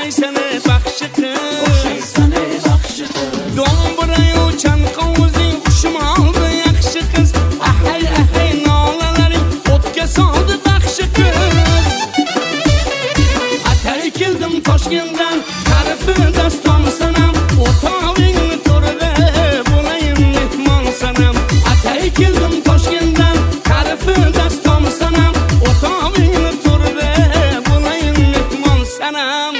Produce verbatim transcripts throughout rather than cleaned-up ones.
o'xshaysan baxshi qiz, o'xshaysan baxshi qiz. Do'mbirayu chanqovuzing hushim oldi yaxshi qiz. Ahay ahay nolalaring o'tga soldi baxshi qiz. Atay keldim Toshkentdan, tarifi daston sanam, o'tog'ingni to'rida bo'layim mehmon sanam. Atay keldim Toshkentdan, tarifi daston sanam, o'tog'ingni to'rida bo'layim mehmon sanam.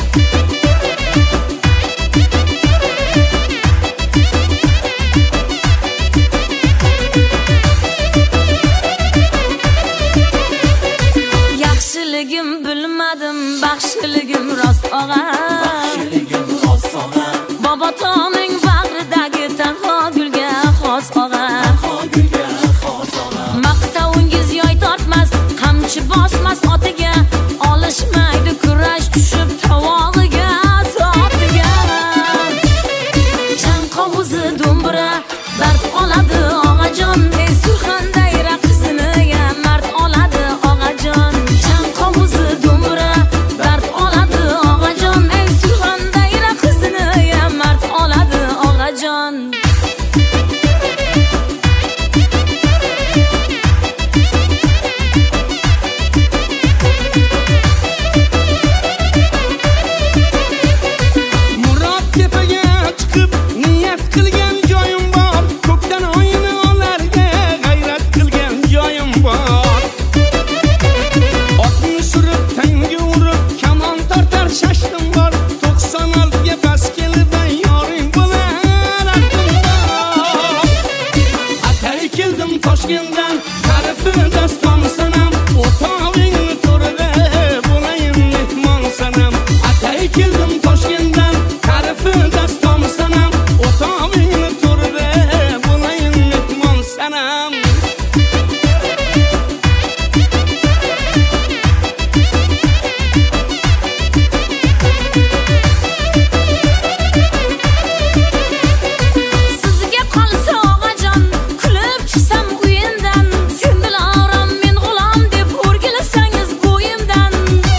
Yaxshiligim bilmadim, baxshiligim rost og'a, Baxshiligim rost og'a. Bobotoming bag'ridagi tanho gulga xos og'a, tanho gulga xos og'a. Maqtavingiz yoy tortmas, qamchi bosmas otiga, olishmaydi kurash tushib tavog'iga, sotiga. Chanqovuzi do'mbira dard oladi og'ajon, ey Surxonday raqsini ham mard oladi og'ajon. Chanqovuzi do'mbira dard oladi og'ajon, ey Surxonday raqsini ham mard oladi og'ajon. Murod tepaga chiqib niyat qilgan joyim bor, ko'kdan oyni olarga g'ayrat qilgan joyim bor. Otni surib tanga urib kamon tortar shashtim bor, to'qson oltiga bas kelida yoring bo'lar aqlim bor. Atay keldim Toshkentdan, tarifi daston sanam, o'tog'ingni to'rida bo'layim mehmon sanam. Atay keldim Toshkentdan, tarifi daston sanam, o'tog'ingni to'rida bo'layim mehmon sanam. Sizga qolsa og'ajon, kulib chiqsam uyimdan, sen bilan men g'ulom deb o'rgilsangiz bo'yimdan.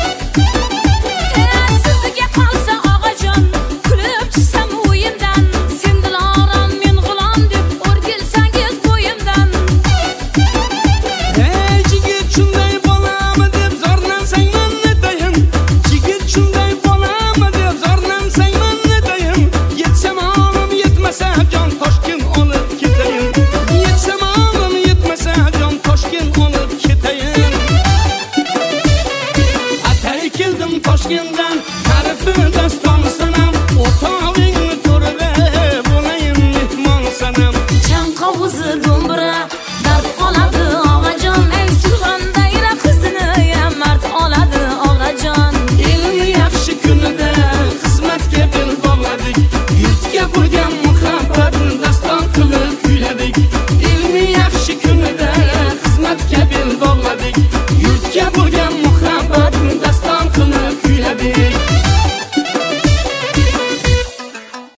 Sizga qolsa og'ajon, kulib chiqsam uyimdan, sen bilan men g'ulom deb o'rgilsangiz bo'yimdan. Hey jigit shunday bo'lami deb zorlansang men netayin. Jigit shunday bo'lami deb zorlansang men netayin. Yetsam olim yetmasa jon Toshkent olib ketayin. Yetsam olim yetmasa jon Toshkent olib ketayin. Atay keldim Toshkentdan, tarifi daston sanam, o'tog'ing